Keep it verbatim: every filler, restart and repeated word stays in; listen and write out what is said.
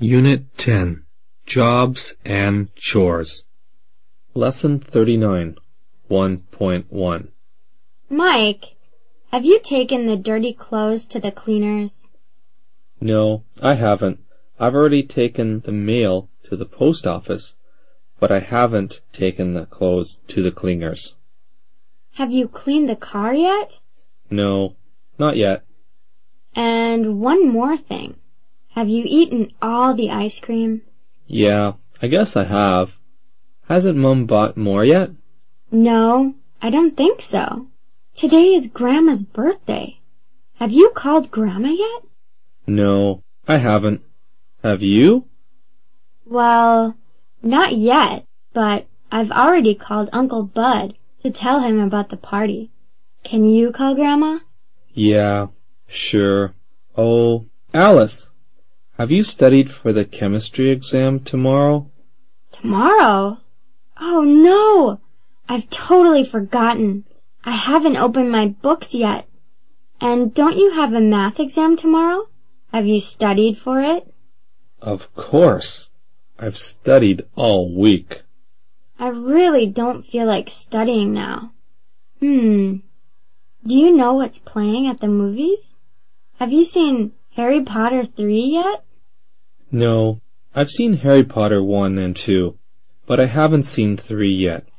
Unit ten. Jobs and Chores. Lesson thirty-nine, one point one. Mike, have you taken the dirty clothes to the cleaners? No, I haven't. I've already taken the mail to the post office, but I haven't taken the clothes to the cleaners. Have you cleaned the car yet? No, not yet. And one more thing. Have you eaten all the ice cream? Yeah, I guess I have. Hasn't Mum bought more yet? No, I don't think so. Today is Grandma's birthday. Have you called Grandma yet? No, I haven't. Have you? Well, not yet, but I've already called Uncle Bud to tell him about the party. Can you call Grandma? Yeah, sure. Oh, Alice, have you studied for the chemistry exam tomorrow? Tomorrow? Oh, no! I've totally forgotten. I haven't opened my books yet. And don't you have a math exam tomorrow? Have you studied for it? Of course. I've studied all week. I really don't feel like studying now. Hmm. Do you know what's playing at the movies? Have you seen Harry Potter three yet? No, I've seen Harry Potter one and two, but I haven't seen three yet.